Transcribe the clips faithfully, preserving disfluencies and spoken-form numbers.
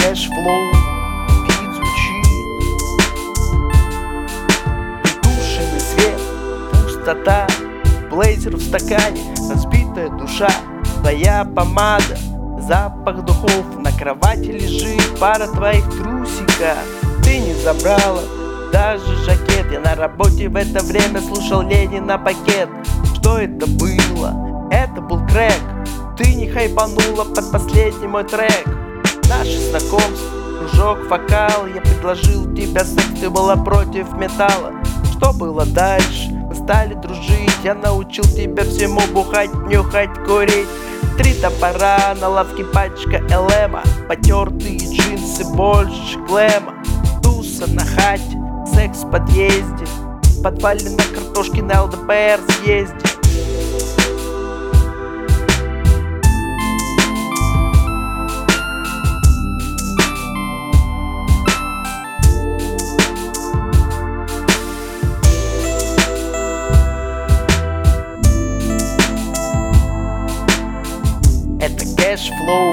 кэшфлоу, бит звучит. Притушенный свет, пустота, блейзер в стакане, разбитая душа. Твоя помада, запах духов, на кровати лежит пара твоих трусиков. Ты не забрала даже жакет. Я на работе в это время слушал Ленина пакет. Что это было? Это был крэк. Ты не хайпанула под последний мой трек. Наше знакомство, кружок, вокал. Я предложил тебе секс, ты была против металла. Что было дальше? Мы стали дружить. Я научил тебя всему: бухать, нюхать, курить. Три топора, на лавке пачка элема, потертые джинсы, больше глэма. Туса на хате, секс в подъезде, в подвале на картошке на эл дэ пэ эр съезде. Это кэшфлоу.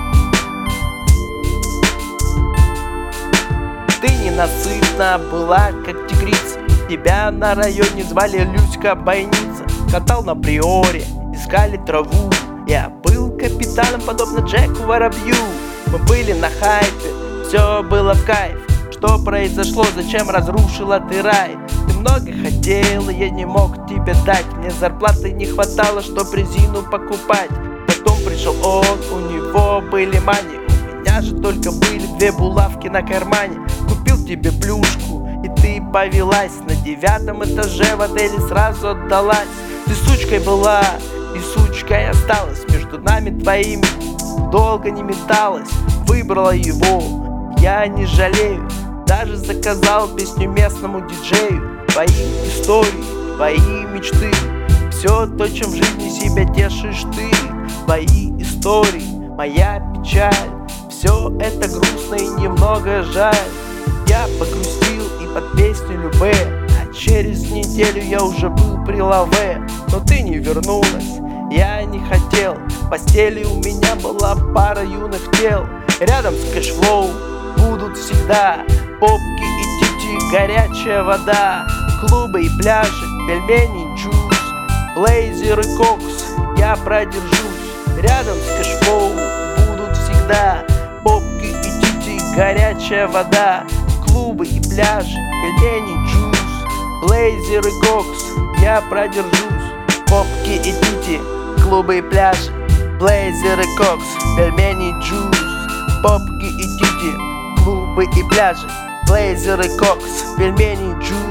Ты ненасытна была, как тигрица. Тебя на районе звали Люська Бойница. Катал на приоре, искали траву. Я был капитаном, подобно Джеку Воробью. Мы были на хайпе, все было в кайф. Что произошло, зачем разрушила ты рай? Ты много хотела, я не мог тебе дать. Мне зарплаты не хватало, чтоб резину покупать. Потом пришел он, у него были мани. У меня же только были две булавки на кармане. Купил тебе плюшку, и ты повелась. На девятом этаже в отеле сразу отдалась. Ты сучкой была, и сучкой осталась. Между нами двоими долго не металась. Выбрала его, я не жалею. Даже заказал песню местному диджею. Твои истории, твои мечты, все то, чем в жизни себя тешишь ты. Твои истории, моя печаль, все это грустно и немного жаль. Я погрустил и под песню Любэ, а через неделю я уже был при лаве. Но ты не вернулась, я не хотел. В постели у меня была пара юных тел. Рядом с кэшфлоу будут всегда попки и тити, горячая вода, клубы и пляжи, пельмени, джуз, блейзер и кокс. Я продержусь. Рядом с кэшфлоу будут всегда попки и тити, горячая вода, клубы и пляжи, пельмени, джуз, блейзер и кокс. Я продержусь. Попки и тити, клубы и пляжи, блейзер и кокс, пельмени, джуз. Попки и тити, клубы и пляжи, блейзер и кокс, пельмени, джуз.